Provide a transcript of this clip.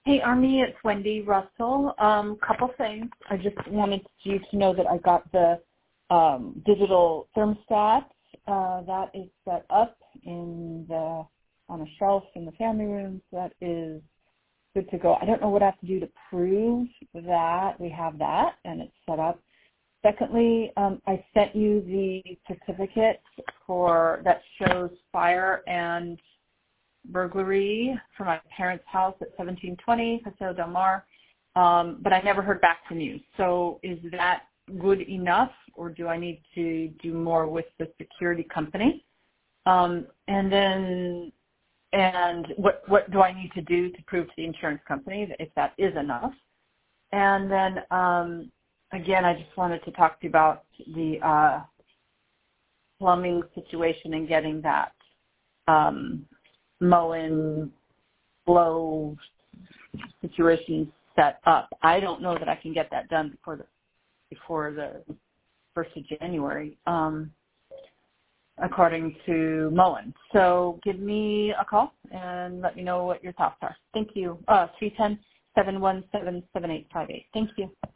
Hey, Army, it's Wendy Russell. Couple things. I just wanted you to know that I got the digital thermostat. That is set up on a shelf in the family room. So that is good to go. I don't know what I have to do to prove that we have that and it's set up. Secondly, I sent you the certificate that shows fire and burglary for my parents' house at 1720 Paseo del Mar, but I never heard back from you. So is that good enough, or do I need to do more with the security company? And what do I need to do to prove to the insurance company if that is enough? And then again, I just wanted to talk to you about the plumbing situation and getting that mow-in blow situation set up. I don't know that I can get that done before the 1st of January, according to Moen. So give me a call and let me know what your thoughts are. Thank you. 310-717-7858. Thank you.